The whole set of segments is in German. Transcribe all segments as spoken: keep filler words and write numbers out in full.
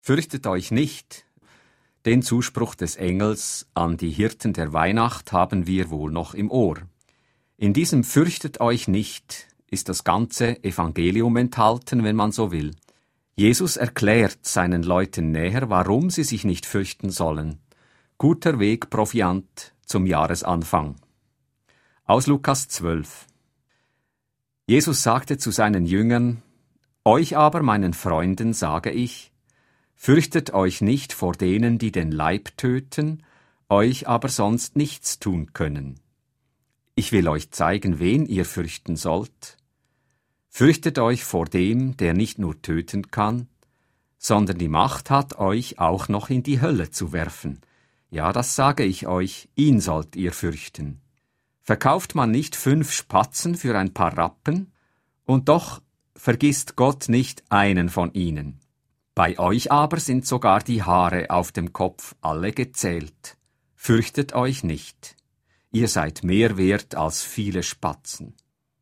Fürchtet euch nicht. Den Zuspruch des Engels an die Hirten der Weihnacht haben wir wohl noch im Ohr. In diesem Fürchtet euch nicht ist das ganze Evangelium enthalten, wenn man so will. Jesus erklärt seinen Leuten näher, warum sie sich nicht fürchten sollen. Guter Weg Proviant zum Jahresanfang. Aus Lukas zwölf. Jesus sagte zu seinen Jüngern: Euch aber, meinen Freunden, sage ich, fürchtet euch nicht vor denen, die den Leib töten, euch aber sonst nichts tun können. Ich will euch zeigen, wen ihr fürchten sollt. Fürchtet euch vor dem, der nicht nur töten kann, sondern die Macht hat, euch auch noch in die Hölle zu werfen. Ja, das sage ich euch, ihn sollt ihr fürchten. Verkauft man nicht fünf Spatzen für ein paar Rappen? Und doch vergisst Gott nicht einen von ihnen. Bei euch aber sind sogar die Haare auf dem Kopf alle gezählt. Fürchtet euch nicht. Ihr seid mehr wert als viele Spatzen.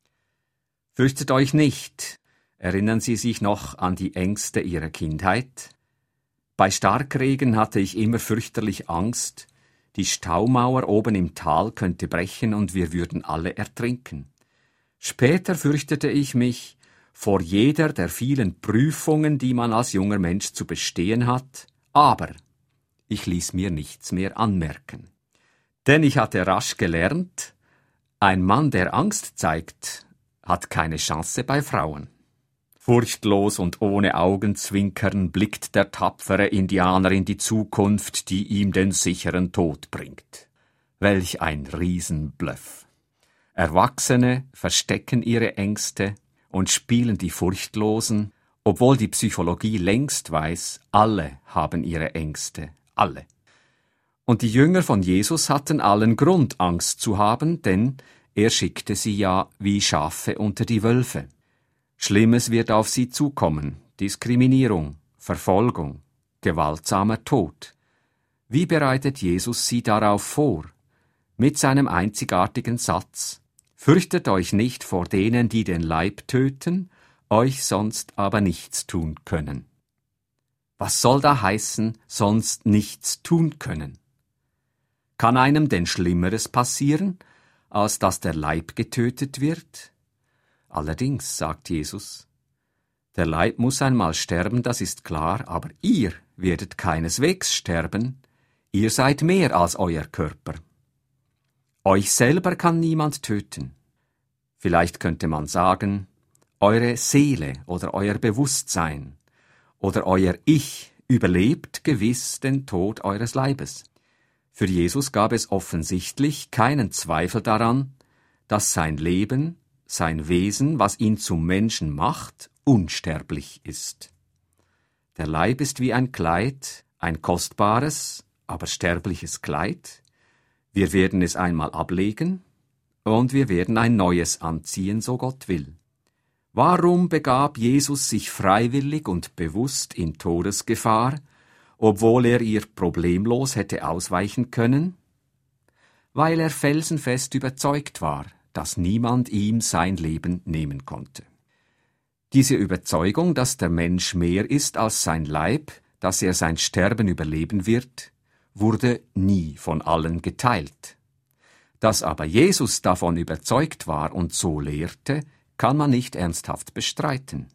Fürchtet euch nicht. Erinnern Sie sich noch an die Ängste Ihrer Kindheit? Bei Starkregen hatte ich immer fürchterlich Angst. Die Staumauer oben im Tal könnte brechen und wir würden alle ertrinken. Später fürchtete ich mich vor jeder der vielen Prüfungen, die man als junger Mensch zu bestehen hat, aber ich ließ mir nichts mehr anmerken. Denn ich hatte rasch gelernt, ein Mann, der Angst zeigt, hat keine Chance bei Frauen. Furchtlos und ohne Augenzwinkern blickt der tapfere Indianer in die Zukunft, die ihm den sicheren Tod bringt. Welch ein Riesenbluff! Erwachsene verstecken ihre Ängste und spielen die Furchtlosen, obwohl die Psychologie längst weiß, alle haben ihre Ängste, alle. Und die Jünger von Jesus hatten allen Grund, Angst zu haben, denn er schickte sie ja wie Schafe unter die Wölfe. Schlimmes wird auf sie zukommen, Diskriminierung, Verfolgung, gewaltsamer Tod. Wie bereitet Jesus sie darauf vor? Mit seinem einzigartigen Satz: Fürchtet euch nicht vor denen, die den Leib töten, euch sonst aber nichts tun können. Was soll da heißen, sonst nichts tun können? Kann einem denn Schlimmeres passieren, als dass der Leib getötet wird? Allerdings, sagt Jesus, der Leib muss einmal sterben, das ist klar, aber ihr werdet keineswegs sterben, ihr seid mehr als euer Körper. Euch selber kann niemand töten. Vielleicht könnte man sagen, eure Seele oder euer Bewusstsein oder euer Ich überlebt gewiss den Tod eures Leibes. Für Jesus gab es offensichtlich keinen Zweifel daran, dass sein Leben, sein Wesen, was ihn zum Menschen macht, unsterblich ist. Der Leib ist wie ein Kleid, ein kostbares, aber sterbliches Kleid. Wir werden es einmal ablegen und wir werden ein neues anziehen, so Gott will. Warum begab Jesus sich freiwillig und bewusst in Todesgefahr, obwohl er ihr problemlos hätte ausweichen können? Weil er felsenfest überzeugt war, dass niemand ihm sein Leben nehmen konnte. Diese Überzeugung, dass der Mensch mehr ist als sein Leib, dass er sein Sterben überleben wird, wurde nie von allen geteilt. Dass aber Jesus davon überzeugt war und so lehrte, kann man nicht ernsthaft bestreiten.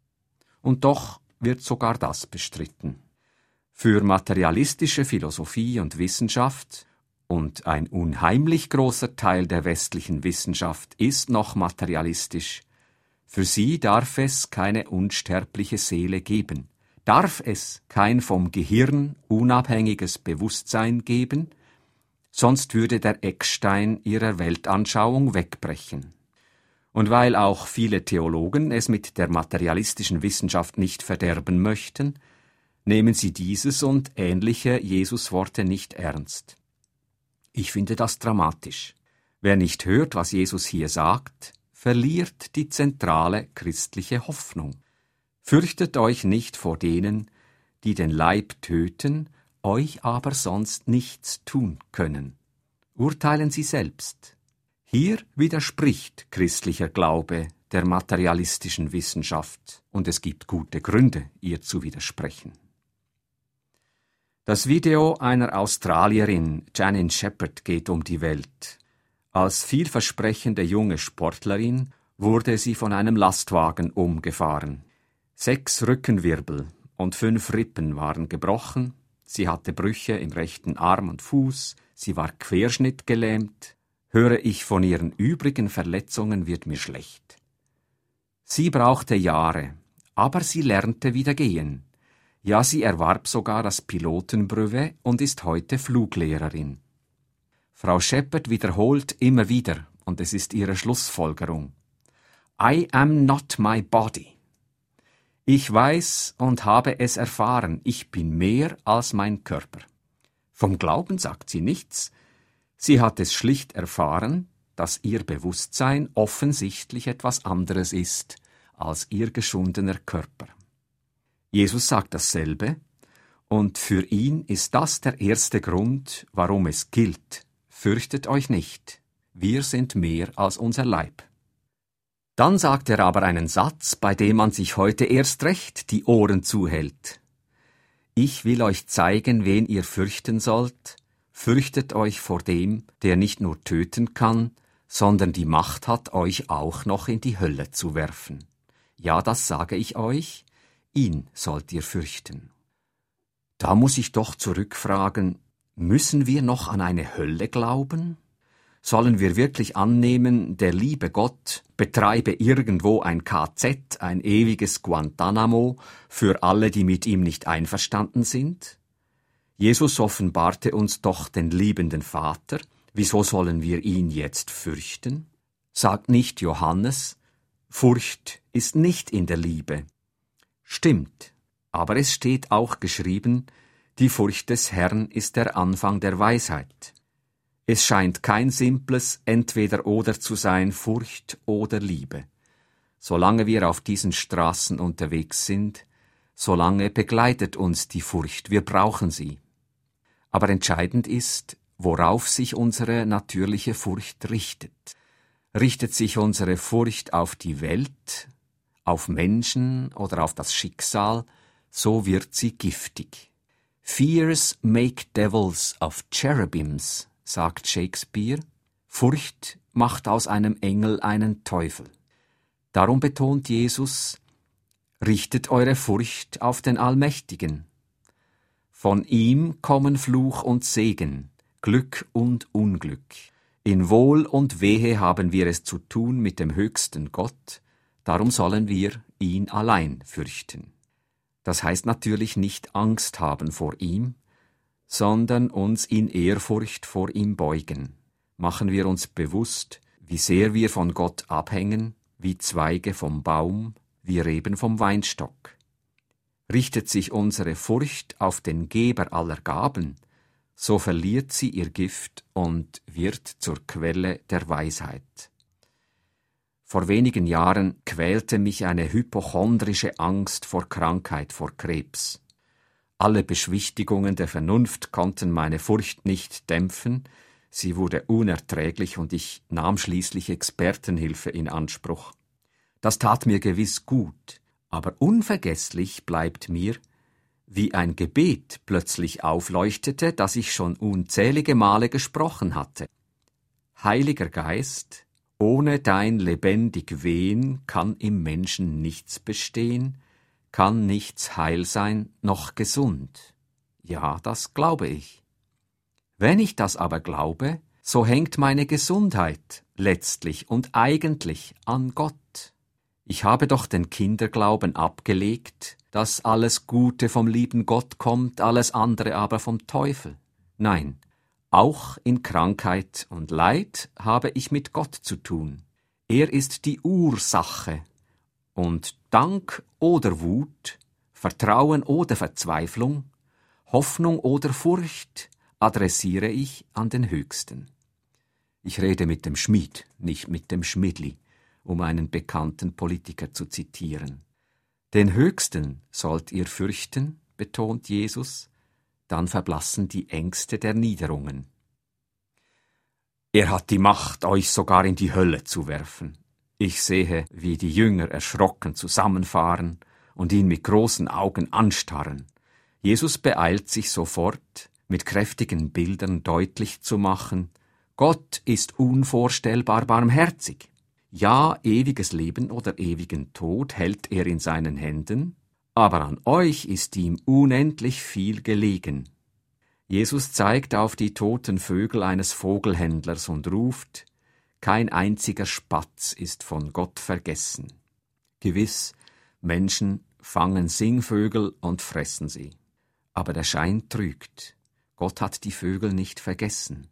Und doch wird sogar das bestritten. Für materialistische Philosophie und Wissenschaft, und ein unheimlich großer Teil der westlichen Wissenschaft ist noch materialistisch, für sie darf es keine unsterbliche Seele geben. Darf es kein vom Gehirn unabhängiges Bewusstsein geben, sonst würde der Eckstein ihrer Weltanschauung wegbrechen. Und weil auch viele Theologen es mit der materialistischen Wissenschaft nicht verderben möchten, nehmen sie dieses und ähnliche Jesusworte nicht ernst. Ich finde das dramatisch. Wer nicht hört, was Jesus hier sagt, verliert die zentrale christliche Hoffnung. Fürchtet euch nicht vor denen, die den Leib töten, euch aber sonst nichts tun können. Urteilen Sie selbst. Hier widerspricht christlicher Glaube der materialistischen Wissenschaft, und es gibt gute Gründe, ihr zu widersprechen. Das Video einer Australierin, Janine Shepherd, geht um die Welt. Als vielversprechende junge Sportlerin wurde sie von einem Lastwagen umgefahren. Sechs Rückenwirbel und fünf Rippen waren gebrochen, sie hatte Brüche im rechten Arm und Fuß, sie war querschnittgelähmt. Höre ich von ihren übrigen Verletzungen, wird mir schlecht. Sie brauchte Jahre, aber sie lernte wieder gehen. Ja, sie erwarb sogar das Pilotenbrevet und ist heute Fluglehrerin. Frau Shepherd wiederholt immer wieder, und es ist ihre Schlussfolgerung: I am not my body. Ich weiß und habe es erfahren, ich bin mehr als mein Körper. Vom Glauben sagt sie nichts. Sie hat es schlicht erfahren, dass ihr Bewusstsein offensichtlich etwas anderes ist als ihr geschundener Körper. Jesus sagt dasselbe, und für ihn ist das der erste Grund, warum es gilt: Fürchtet euch nicht, wir sind mehr als unser Leib. Dann sagt er aber einen Satz, bei dem man sich heute erst recht die Ohren zuhält. Ich will euch zeigen, wen ihr fürchten sollt. Fürchtet euch vor dem, der nicht nur töten kann, sondern die Macht hat, euch auch noch in die Hölle zu werfen. Ja, das sage ich euch, ihn sollt ihr fürchten. Da muss ich doch zurückfragen, müssen wir noch an eine Hölle glauben? Sollen wir wirklich annehmen, der liebe Gott betreibe irgendwo ein K Z, ein ewiges Guantanamo, für alle, die mit ihm nicht einverstanden sind? Jesus offenbarte uns doch den liebenden Vater, wieso sollen wir ihn jetzt fürchten? Sagt nicht Johannes, Furcht ist nicht in der Liebe. Stimmt, aber es steht auch geschrieben, die Furcht des Herrn ist der Anfang der Weisheit. Es scheint kein simples Entweder-oder zu sein, Furcht oder Liebe. Solange wir auf diesen Straßen unterwegs sind, solange begleitet uns die Furcht, wir brauchen sie. Aber entscheidend ist, worauf sich unsere natürliche Furcht richtet. Richtet sich unsere Furcht auf die Welt, auf Menschen oder auf das Schicksal, so wird sie giftig. Fears make devils of cherubims, sagt Shakespeare. Furcht macht aus einem Engel einen Teufel. Darum betont Jesus, richtet eure Furcht auf den Allmächtigen. Von ihm kommen Fluch und Segen, Glück und Unglück. In Wohl und Wehe haben wir es zu tun mit dem höchsten Gott, darum sollen wir ihn allein fürchten. Das heißt natürlich nicht Angst haben vor ihm, sondern uns in Ehrfurcht vor ihm beugen. Machen wir uns bewusst, wie sehr wir von Gott abhängen, wie Zweige vom Baum, wie Reben vom Weinstock. Richtet sich unsere Furcht auf den Geber aller Gaben, so verliert sie ihr Gift und wird zur Quelle der Weisheit. Vor wenigen Jahren quälte mich eine hypochondrische Angst vor Krankheit, vor Krebs. Alle Beschwichtigungen der Vernunft konnten meine Furcht nicht dämpfen, sie wurde unerträglich und ich nahm schließlich Expertenhilfe in Anspruch. Das tat mir gewiss gut, aber unvergesslich bleibt mir, wie ein Gebet plötzlich aufleuchtete, das ich schon unzählige Male gesprochen hatte. Heiliger Geist, ohne dein lebendig Wehen kann im Menschen nichts bestehen, kann nichts heil sein, noch gesund. Ja, das glaube ich. Wenn ich das aber glaube, so hängt meine Gesundheit letztlich und eigentlich an Gott. Ich habe doch den Kinderglauben abgelegt, dass alles Gute vom lieben Gott kommt, alles andere aber vom Teufel. Nein, auch in Krankheit und Leid habe ich mit Gott zu tun. Er ist die Ursache. Und Dank oder Wut, Vertrauen oder Verzweiflung, Hoffnung oder Furcht adressiere ich an den Höchsten. Ich rede mit dem Schmied, nicht mit dem Schmidli, um einen bekannten Politiker zu zitieren. Den Höchsten sollt ihr fürchten, betont Jesus, dann verblassen die Ängste der Niederungen. Er hat die Macht, euch sogar in die Hölle zu werfen. Ich sehe, wie die Jünger erschrocken zusammenfahren und ihn mit großen Augen anstarren. Jesus beeilt sich sofort, mit kräftigen Bildern deutlich zu machen, Gott ist unvorstellbar barmherzig. Ja, ewiges Leben oder ewigen Tod hält er in seinen Händen, aber an euch ist ihm unendlich viel gelegen. Jesus zeigt auf die toten Vögel eines Vogelhändlers und ruft, kein einziger Spatz ist von Gott vergessen. Gewiss, Menschen fangen Singvögel und fressen sie. Aber der Schein trügt. Gott hat die Vögel nicht vergessen.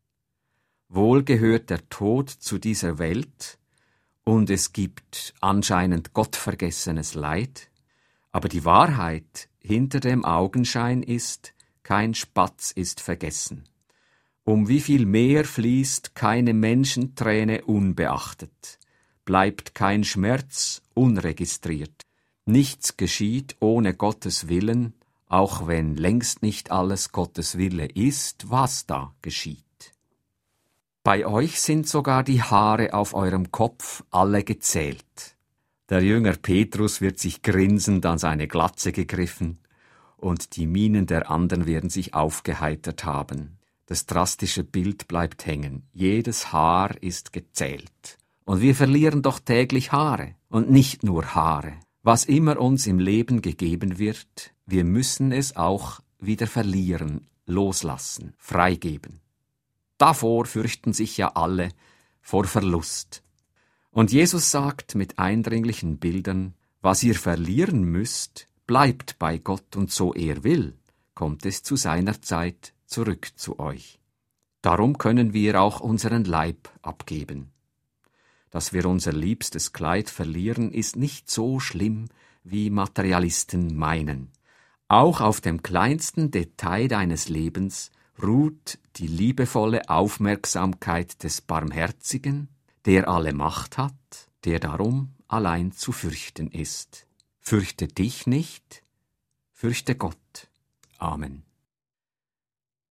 Wohl gehört der Tod zu dieser Welt, und es gibt anscheinend gottvergessenes Leid, aber die Wahrheit hinter dem Augenschein ist, kein Spatz ist vergessen. Um wie viel mehr fließt keine Menschenträne unbeachtet, bleibt kein Schmerz unregistriert. Nichts geschieht ohne Gottes Willen, auch wenn längst nicht alles Gottes Wille ist, was da geschieht. Bei euch sind sogar die Haare auf eurem Kopf alle gezählt. Der Jünger Petrus wird sich grinsend an seine Glatze gegriffen, und die Mienen der anderen werden sich aufgeheitert haben. Das drastische Bild bleibt hängen. Jedes Haar ist gezählt. Und wir verlieren doch täglich Haare. Und nicht nur Haare. Was immer uns im Leben gegeben wird, wir müssen es auch wieder verlieren, loslassen, freigeben. Davor fürchten sich ja alle, vor Verlust. Und Jesus sagt mit eindringlichen Bildern, was ihr verlieren müsst, bleibt bei Gott, und so er will, kommt es zu seiner Zeit zurück zu euch. Darum können wir auch unseren Leib abgeben. Dass wir unser liebstes Kleid verlieren, ist nicht so schlimm, wie Materialisten meinen. Auch auf dem kleinsten Detail deines Lebens ruht die liebevolle Aufmerksamkeit des Barmherzigen, der alle Macht hat, der darum allein zu fürchten ist. Fürchte dich nicht, fürchte Gott. Amen.